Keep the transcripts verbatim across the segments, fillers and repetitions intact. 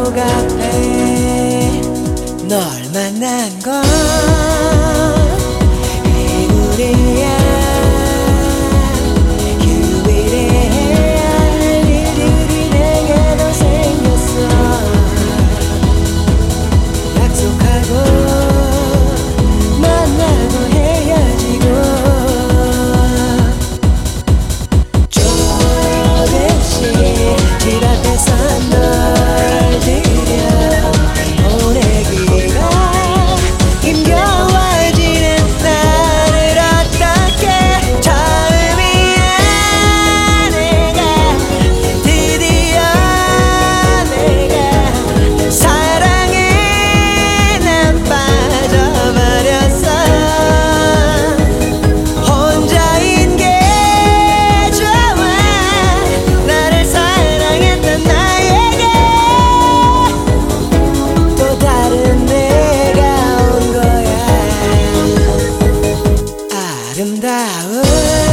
앞에 널 만난 건 이곳이야. 유일해야 할 일들이 내게도 생겼어. 약속하고 만나고 헤어지고 조금씩 집 앞에서 널 들여 보내기가 힘겨워지는 나를 어떻게 처음이야. 내가 드디어 내가 사랑에 난 빠져버렸어. 혼자인 게 좋아. 나를 사랑했던 나에게 또 다른 내가 온 거야. 아름다운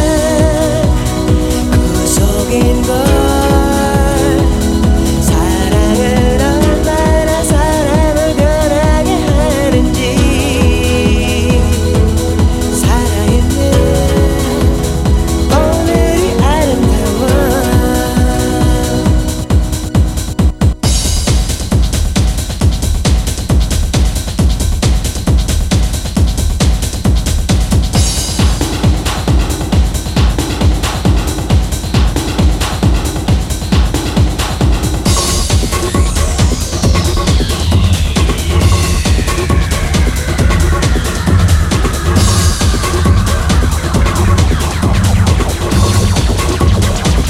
구속인 걸. 사랑은 얼마나 사람을 변하게 하는지. 살아있는 오늘이 아름다워.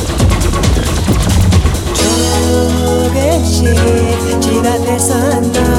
조금씩 집 앞에서 널